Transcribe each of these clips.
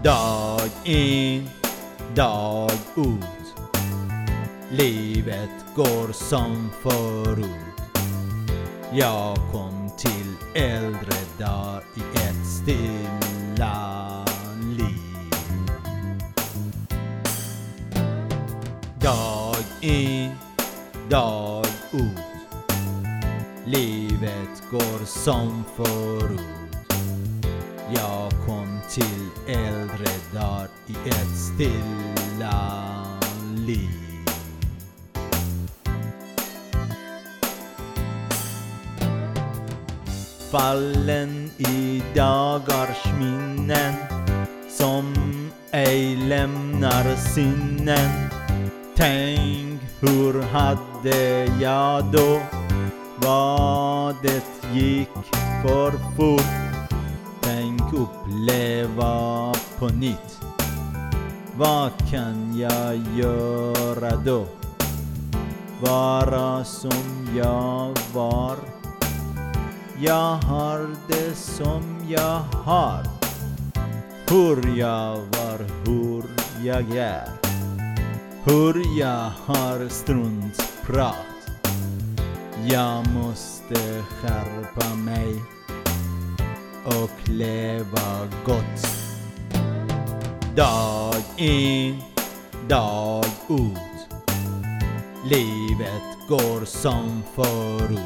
Dag in, dag ut. Livet går som förut. Jag kom till äldre dagar i ett stilla liv. Dag in, dag ut. Livet går som förut. Jag kom till äldre dagar i ett stilla liv. Fallen i dagars minnen som ej lämnar sinnen. Tänk, hur hade jag då? Vad det gick för fort. Tänk, uppleva på nytt. Vad kan jag göra då? Vara som jag var. Jag har det som jag har. Hur jag var, hur jag är. Hur jag har struntprat. Jag måste skärpa mig och leva gott. Dag in, dag ut. Livet går som förut.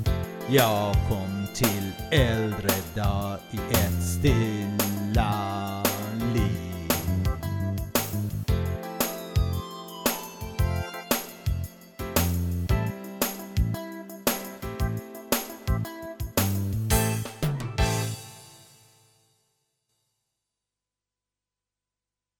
Jag kom till äldre dagar i ett stilla